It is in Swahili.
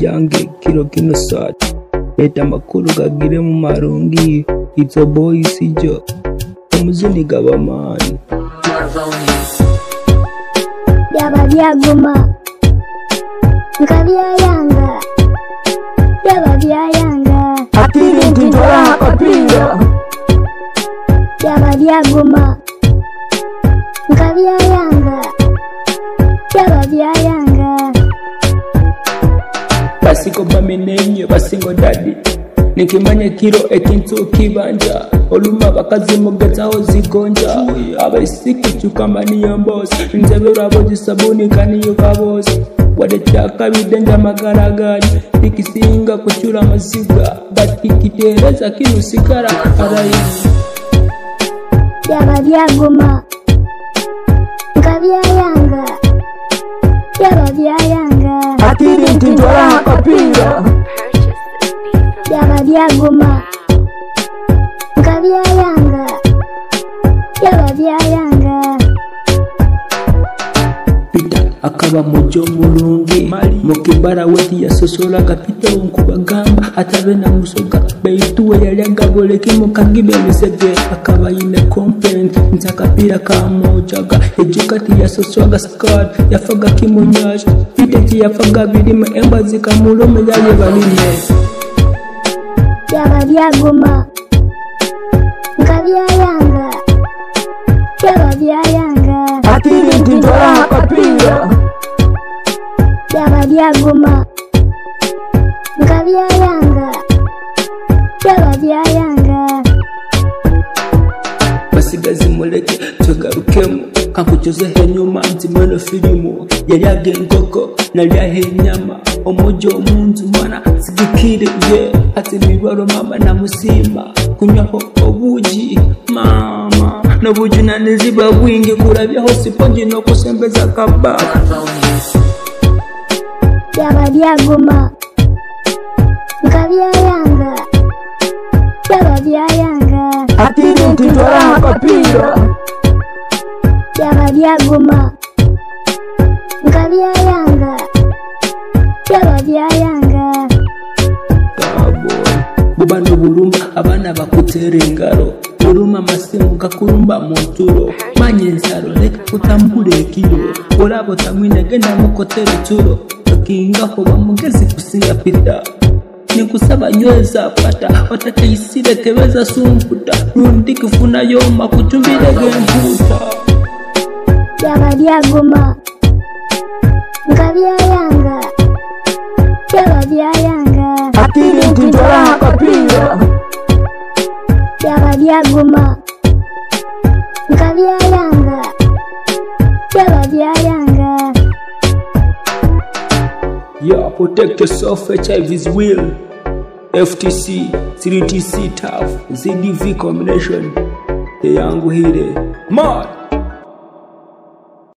jange kilo kino sat eta makulu kagire mu marungi izo boys ijo omuzini gabamani Yaba byaguma nkabya yanga yaba byayanga atiri ntintora kapira yaba byaguma nkabya yanga yaba byayanga basiko bamenenye basingo dadi nikimanye kiro ekintu kibanja oluma bakazimugezaho zigonja abaisiki chukamani yombosi nzebera boji sabuni kaniyo kabosi wadechaka bidenja magaragari ikisinga kuchura maziga batikitereza kinusikara arayi yaba byaguma nkabya yanga yaba byayanga atiri ntintora kapira yaba byaguma nkabya yanga yaba byayanga Pita akaba mujo mulungi mukibara weti yasosola kapita nkubagamba atabe na musoga beituwe yalyaga boleke mukagibe misege akaba yine complaint ntakapira kamojaga ejukati yasoswaga skirt yafaga kimunyaje pite yafaga birimo embazi kamulome yaye baline yaba byaguma nkabya yanga yaba byayanga atiri ntintora kapira yaba byaguma nkabya yanga yaba byayanga basigazi muleke tugarukemu kankuchoze henyuma ntimeno filimu yalyaga enkoko nalyaho enyama omojo omunzu mwana sigikire ye ati mibaro mama na musima kunywaho obuji mama nobuji naneziba bwingi kurabyaho siponji nokusembeza kababa yaba byaguma nkabya yanga yaba byayanga atiri ntintora kapira yaba byaguma nkabya yanga yaba byayanga bubano bulumba abana bakutere engalo oluma masimu gakulumba mutulo manye ensalo leka kutambula ekiro olabo tamwine genda mukotere tulo okingako bamugezi kusinga pita nikusaba nyweza pata watatayisire teweza sumputa lundi kufuna yoma kutumbire genkuta yaba byaguma nkabya yanga yaba byayanga atiri ntintora kapira yaba byaguma nkabya yanga yaba byayanga. Yeah, protect yourself, HIV's will. FTC, 3TC tough, ZDV combination. The young hide. Mad.